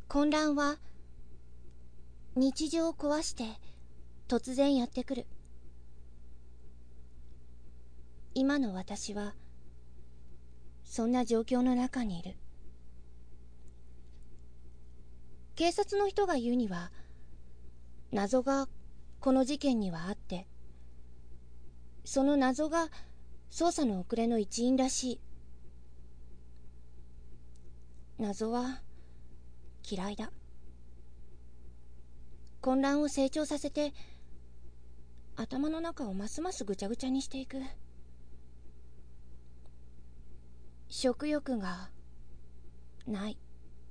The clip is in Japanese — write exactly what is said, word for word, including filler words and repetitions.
混乱は日常を壊して突然やってくる。今の私はそんな状況の中にいる。警察の人が言うには、謎がこの事件にはあって、その謎が捜査の遅れの一因らしい。謎は嫌いだ。混乱を成長させて、頭の中をますますぐちゃぐちゃにしていく。食欲がない。